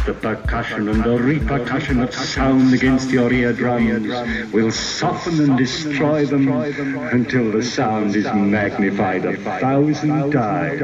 The percussion and the repercussion of sound against your eardrums will soften and destroy them until the sound is magnified 1,000 times.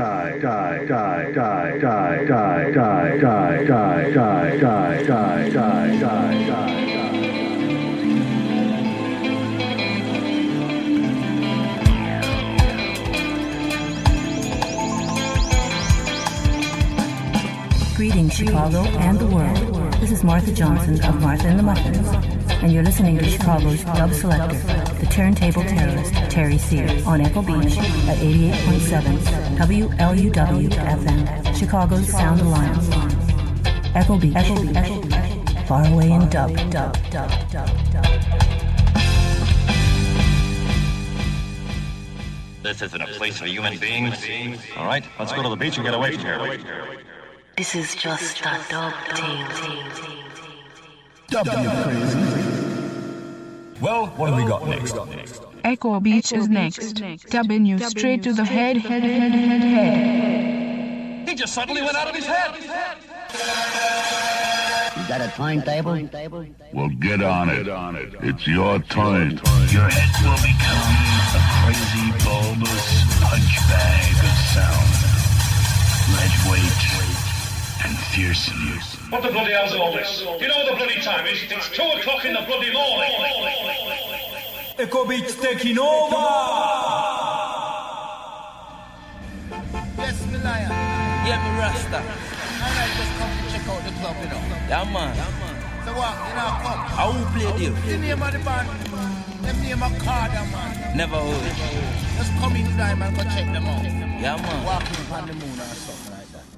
Greetings, Chicago and the world. This is Martha Johnson of Martha and the Muffins, and you're listening to Chicago's dub selector, the turntable terrorist, Terry Sear, on Echo Beach at 88.7 WLUW-FM, Chicago's Sound Alliance. Echo Beach, far away in dub. This isn't a place for human beings. All right, let's go to the beach and get away from here. This is just a dub team. Dub, you crazy. Well, what have we got next? Echo Beach is next. Dubbing you straight to the head. He just suddenly went out of his head. You got a timetable? Well, get on it. It's your turn. Your head will become a crazy, bulbous punch bag of sound. Ledge weight and fearsome. What the bloody hell's all this? Do you know what the bloody time is? It's 2 o'clock in the bloody morning. Echo Beach taking over! Yes, me lion. Yeah, me Rasta. Alright, just come to check out the club, you know. Yeah, man. So what, you know, come. How who played you? The name of the band. The name of Carter, man. Never heard. Just come in time and go check them out. Yeah, man. Walking upon the moon or something like that.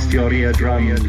against your eardrums.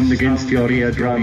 sound against your eardrum.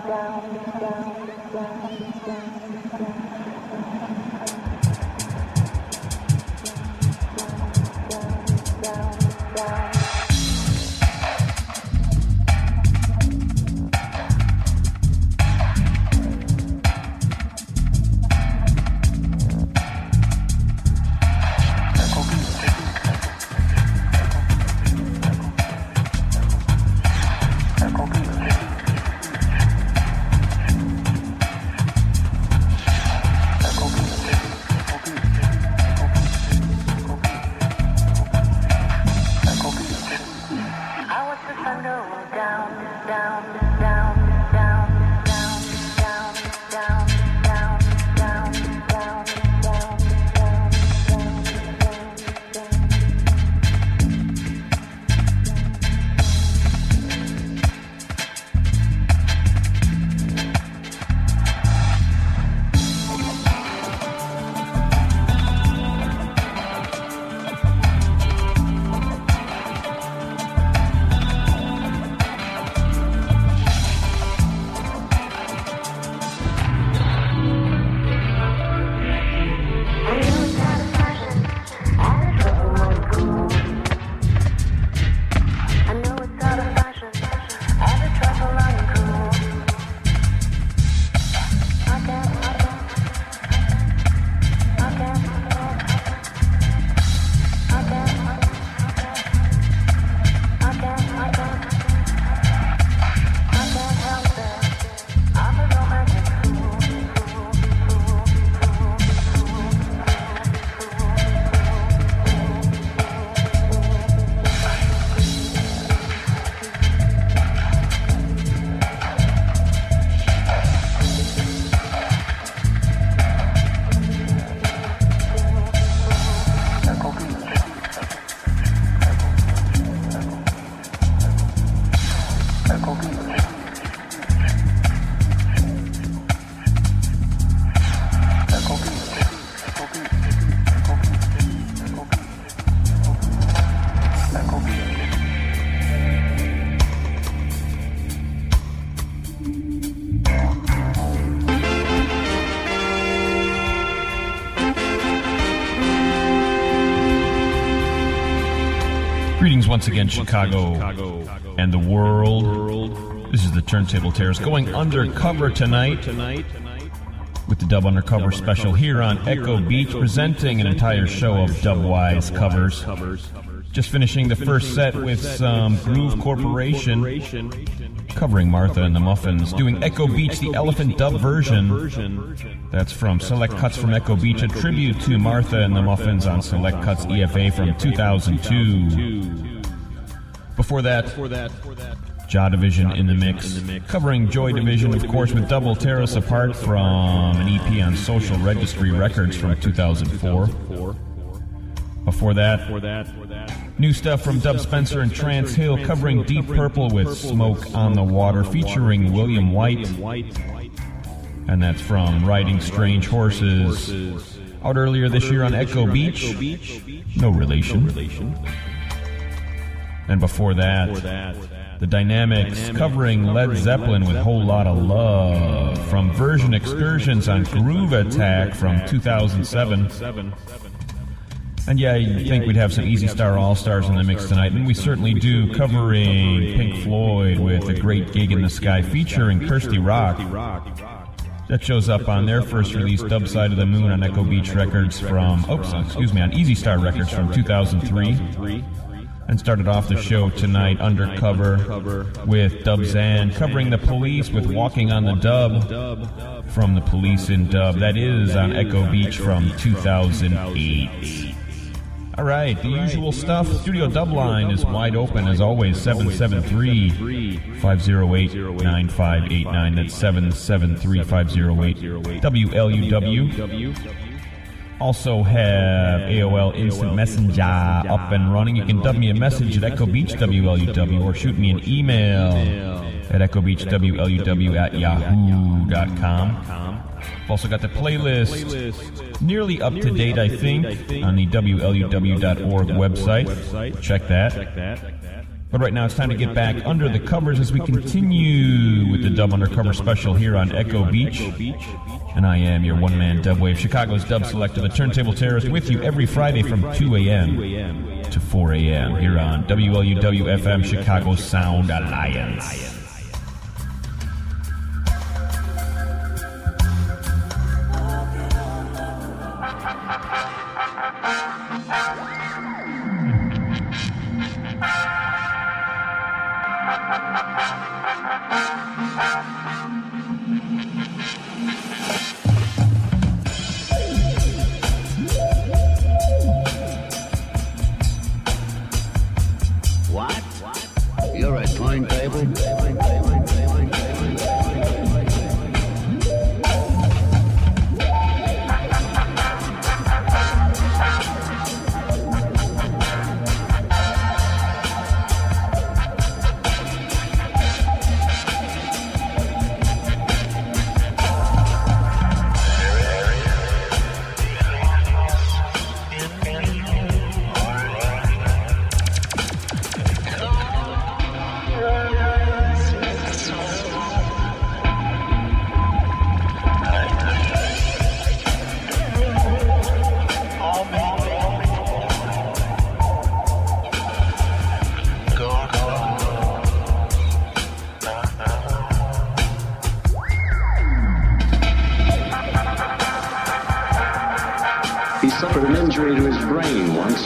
Greetings once again, Chicago and the world. This is the Turntable Terrors going undercover tonight with the Dub Undercover special here on Echo Beach, presenting an entire show of Dubwise covers. Just finishing the first set with some Groove Corporation covering Martha and the Muffins, doing Echo Beach, the Elephant Dub version. That's from Select Cuts from Echo Beach, a tribute to Martha and the Muffins on Select Cuts EFA from 2002. Before that, Jaw Division in the mix, covering Joy Division, of course, with Double Tear Us Apart from an EP on Social Registry Records from 2004. Before that, new stuff from Dub Spencer and Trance Hill, covering Deep Purple with Smoke on the Water, featuring William White. And that's from Riding Strange Horses, out earlier this year on Echo Beach. No relation. And before that, the Dynamics, covering Led Zeppelin with Whole Lotta Love, from Version Excursions on Groove Attack from 2007. And yeah, you'd think we'd have some Easy Star All-Stars in the mix tonight, and we certainly do, covering Pink Floyd with A Great Gig in the Sky, featuring Kirsty Rock. That shows up on their first release, Dub Side of the Moon, on Echo Beach Records from, on Easy Star Records from 2003. And started off the show tonight undercover with Dub Zan, covering The Police with Walking on the Dub from The Police in Dub. That is on Echo Beach from 2008. All right, the usual stuff. Studio Dub line is wide open as always, 773-508-9589. That's 773-508 WLUW. Also have AOL Instant Messenger up and running. You can dub me a message at Echo Beach WLUW, or shoot me an email at echobeachwluw@yahoo.com. I've also got the playlist nearly up to date, I think, on the WLUW.org website. Check that. But right now it's time to get back under the covers as we continue with the Dub Undercover special here on Echo Beach. And I am your one-man dubwave, Chicago's dub selector, the Turntable Terrorist, with you every Friday from 2 a.m. to 4 a.m. here on WLUW-FM, Chicago Sound Alliance. You're a turntable? He suffered an injury to his brain once.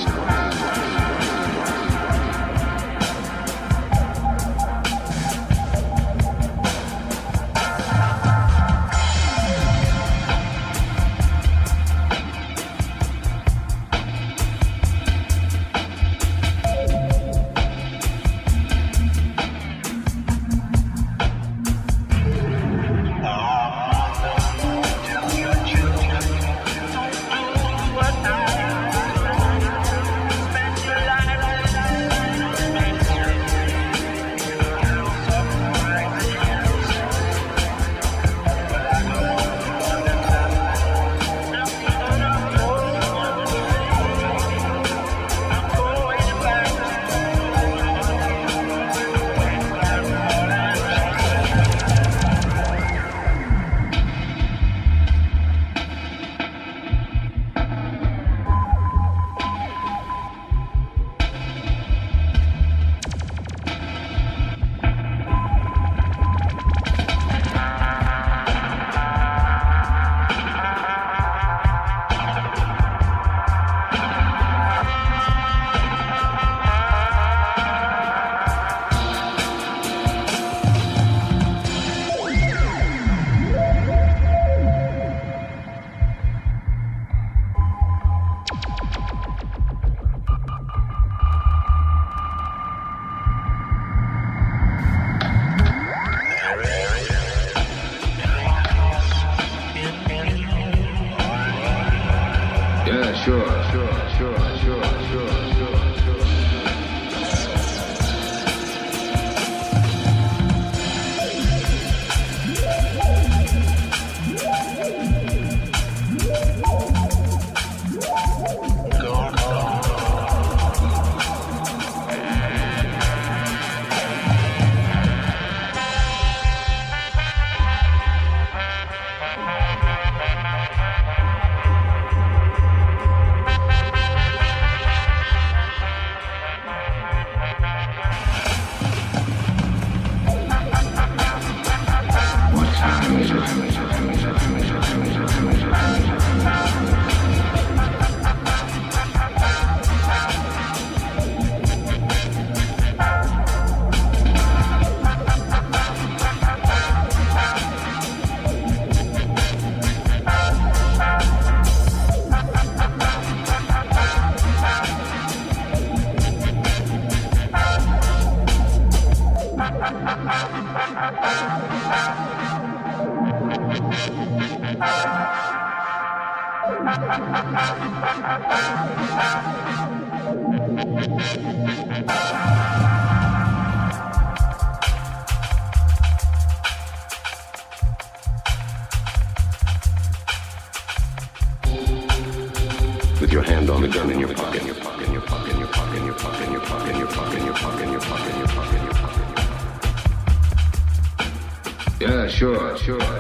With your hand on the gun in your pocket, in your pocket, in your pocket, in your pocket, in your Yeah, sure.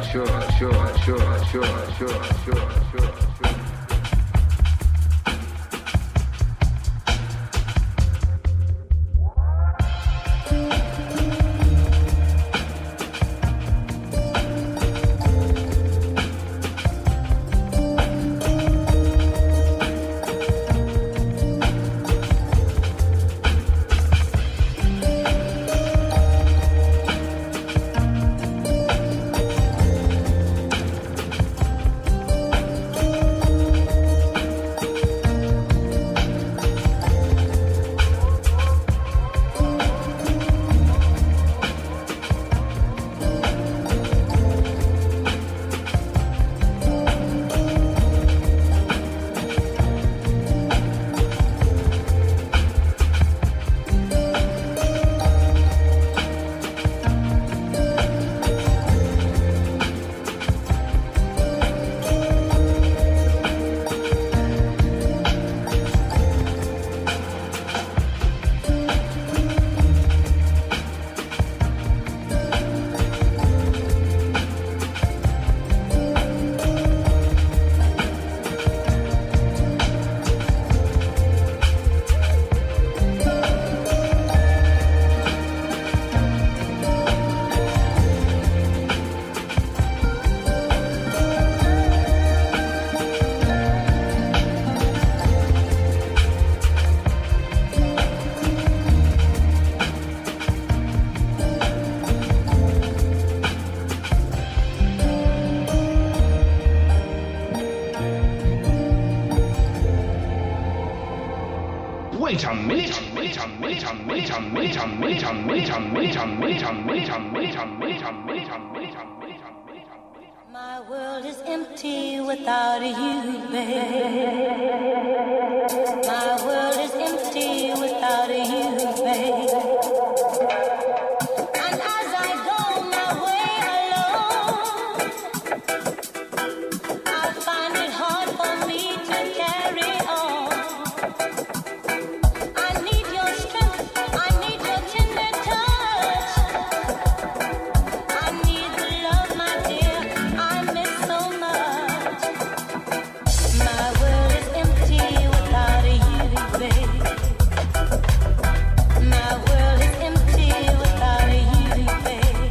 My world is empty without you, babe. My world is empty without you, babe. And as I go my way alone, I find it hard for me to carry on. I need your strength, I need your tender touch. I need the love, my dear, I miss so much. My world is empty without you, babe. My world is empty without you, babe.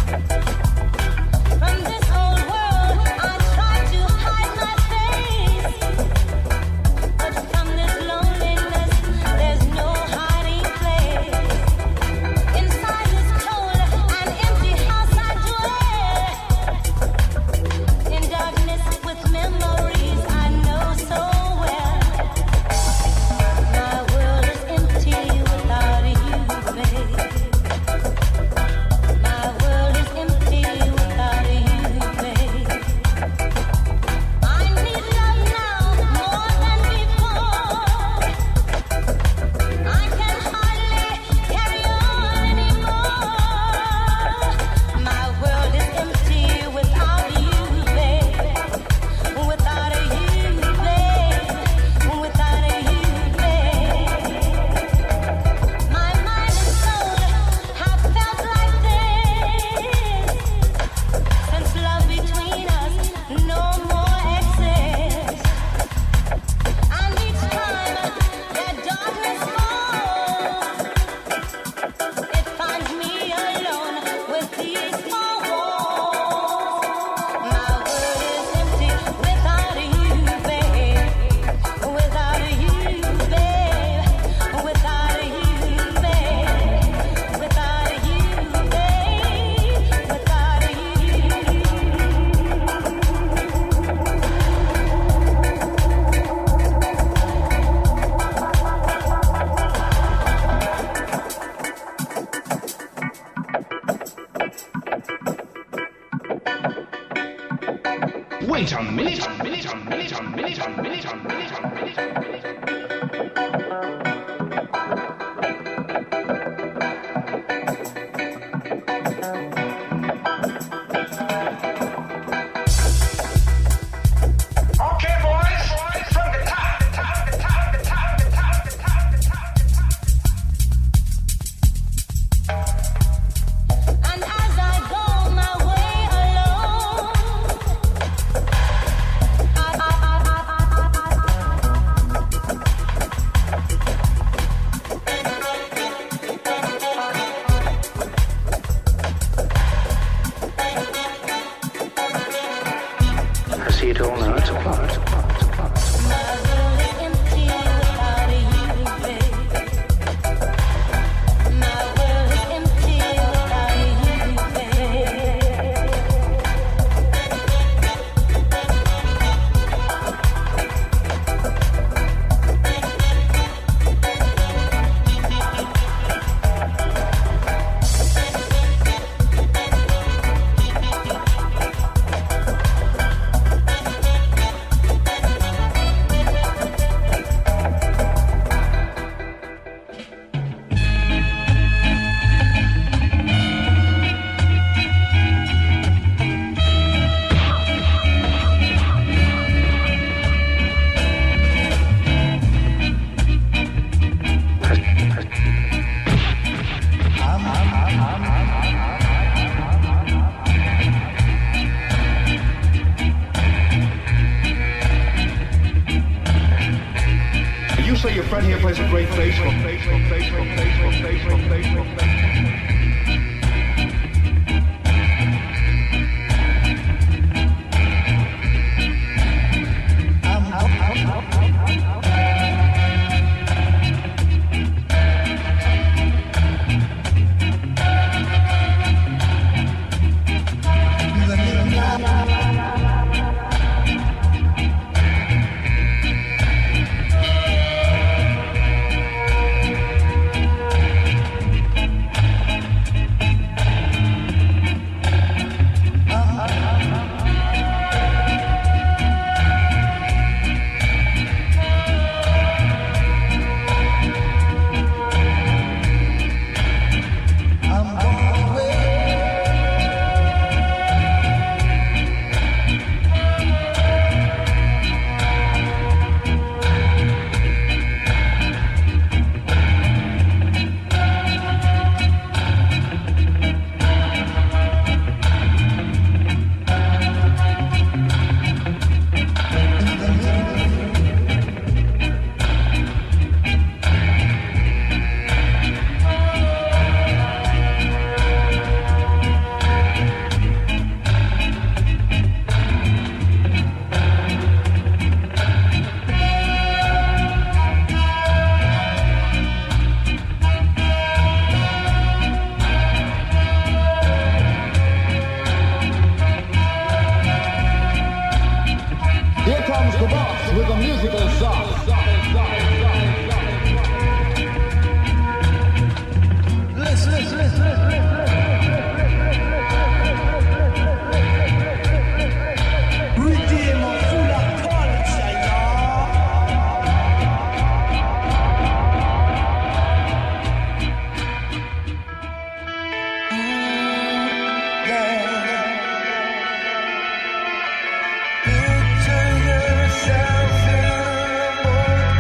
From this old world I try to hide my face, but from this loneliness there's no hiding place. Inside this cold and empty house I dwell, in darkness with memories I know so well. My world is empty without you, babe. My world is empty without you, babe. I need love now more than before. I can hardly carry on anymore. My world is empty without you, babe. Without you, babe. Without you, babe. My mind and soul have felt like this since love between us no more exists. And each time that darkness falls, it finds me alone with these four walls. My world is empty without you, babe. Without you, babe. Without you, babe. Without you, babe. Without you. Wait a minute. Okay, boys, from the top. I see it all now. It's a plot. It's a plot. It's a plot. say your friend here plays a great bass. Picture yourself in a boat.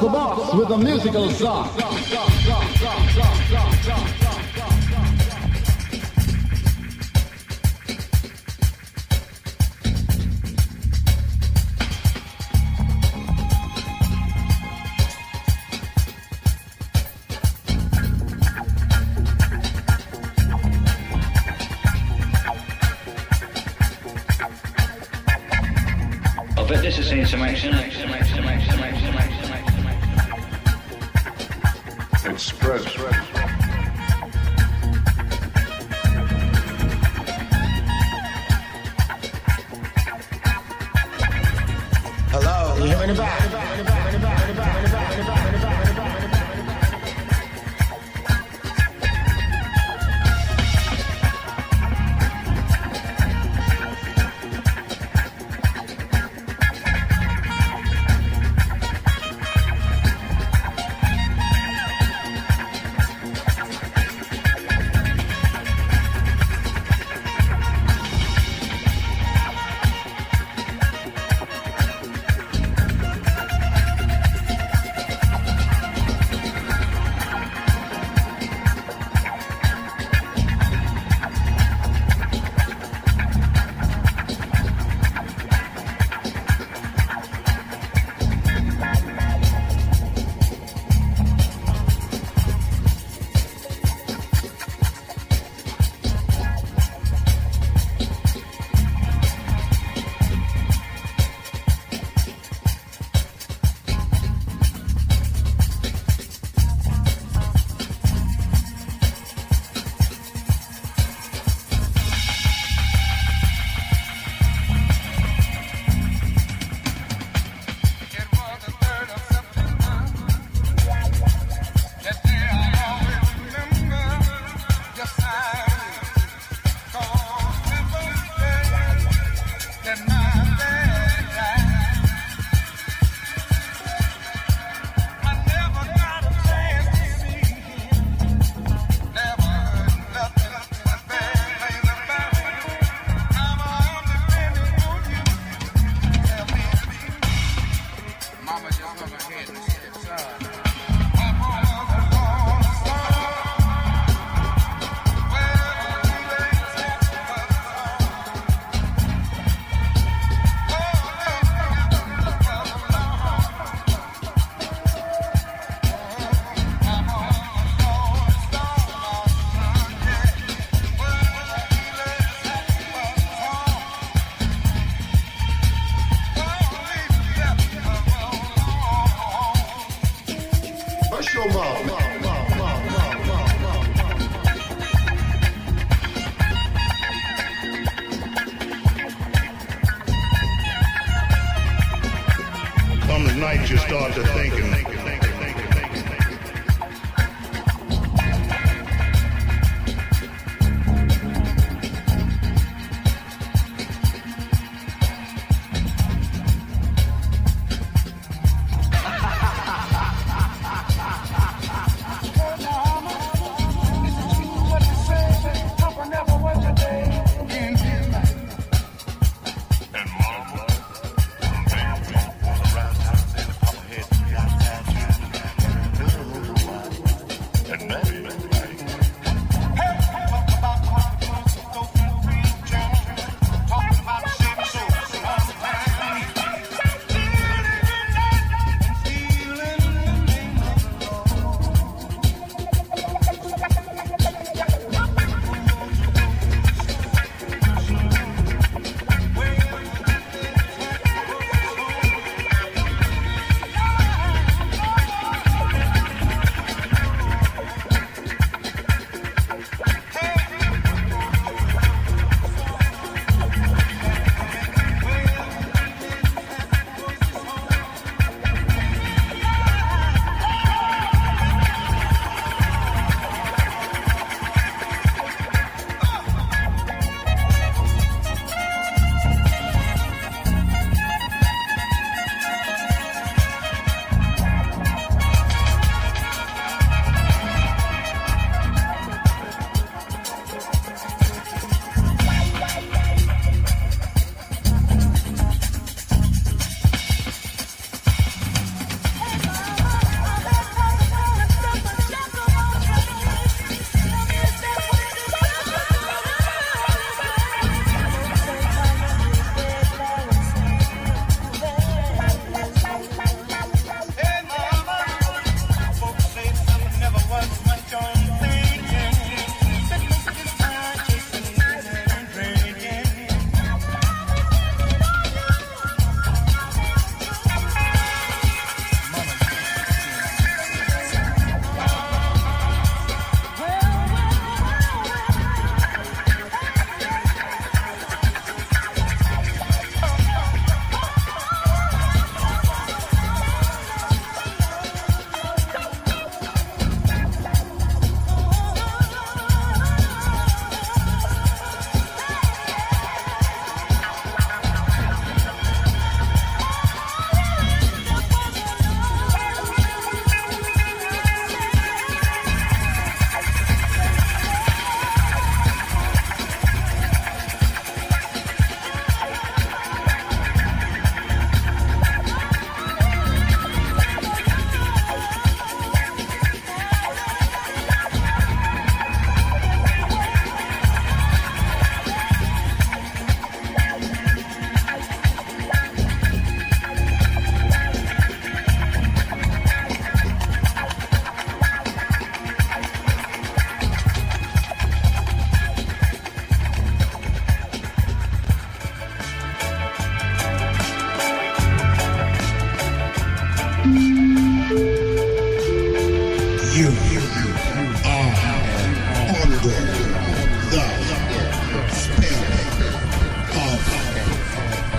the box with a musical song. But this has seen some action. It's spread. Hello, you hear me in the back? Come tonight you start to thinking. And mama, baby, around town, say the papa head.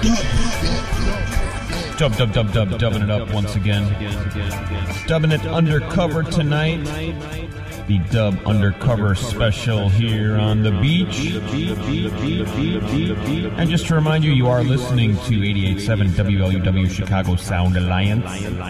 Dubbing it up once again. Dubbing it undercover tonight. The Dub Undercover special here on the beach. And just to remind you, you are listening to 88.7 WLUW Chicago Sound Alliance.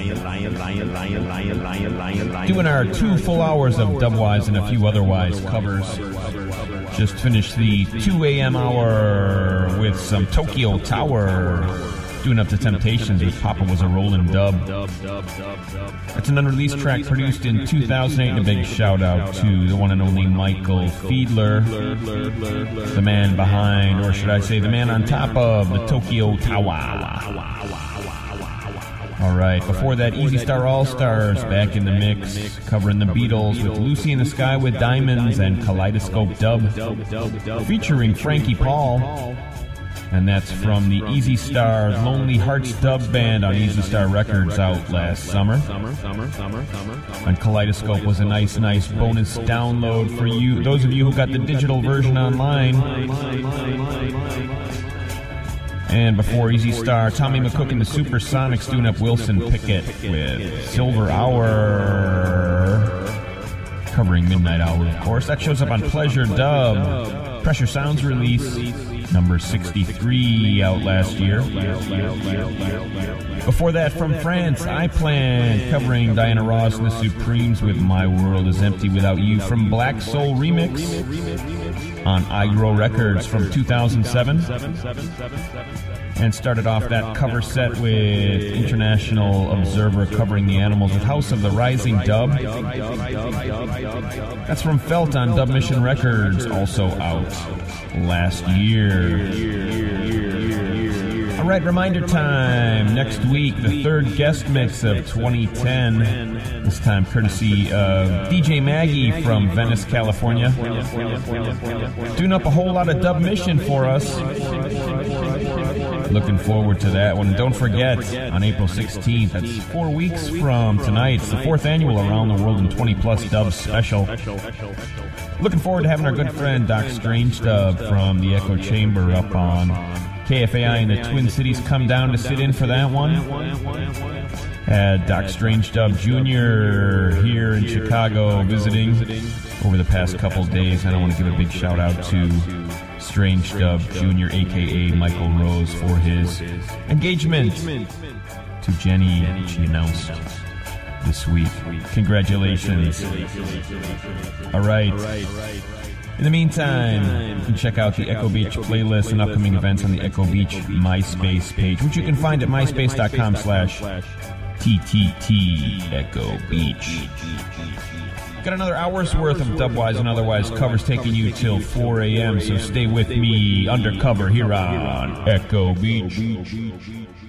Doing our 2 full hours of Dubwise and a few otherwise covers. Just finished the 2 a.m. hour with some Tokyo Tower. Doing Up the Temptations with Papa Was a Rollin' Dub. That's an unreleased track produced in 2008, and a big shout out to the one and only Michael Fiedler, the man behind, or should I say the man on top of the Tokyo Tower. Alright, before that, Easy Star All-Stars back in the mix, covering the Beatles with Lucy in the Sky with Diamonds and Kaleidoscope Dub, featuring Frankie Paul. And that's from the Easy Star Lonely Hearts Dub Band on Easy Star Records out last summer. And Kaleidoscope was a nice bonus download for you, those of you who got the digital version online. And before Easy Star, Tommy McCook and the Supersonics doing up Wilson Pickett with Silver Hour, covering Midnight Hour, of course. That shows up on Pleasure Dub, Pressure Sounds release, number 63, out last year. Before that, from France, I Plan, covering Diana Ross and the Supremes with My World Is Empty Without You, from Black Soul Remix on iGrow Records from 2007. And started off that cover set with International Observer covering the Animals with House of the Rising Dub. That's from Felt on Dub Mission Records, also out last year. Alright, reminder time. Next week, the third guest mix of 2010. This time courtesy of DJ Maggie from Venice, California. Doing up a whole lot of Dub Mission for us. Looking forward to that one. And don't forget, on April 16th, that's 4 weeks from tonight, it's the 4th annual Around the World in 20 Plus Dub special. Looking forward to having our good friend Doc Strange Dub from the Echo Chamber up on KFAI in the Twin Cities come down to sit in for that one. Had Doc Strange Dub Jr. here in Chicago visiting over the past couple days, and I want to give a big shout out to Strange Dub Jr., a.k.a. Michael Rose, for his engagement to Jenny, she announced this week. Congratulations. All right. In the meantime, you can check out the Echo Beach playlist and upcoming events on the Echo Beach MySpace page, which you can find at myspace.com/TTT Echo Beach. Got another hour's worth of Dubwise and otherwise covers taking you till 4 a.m., so stay with me undercover here on Echo Beach.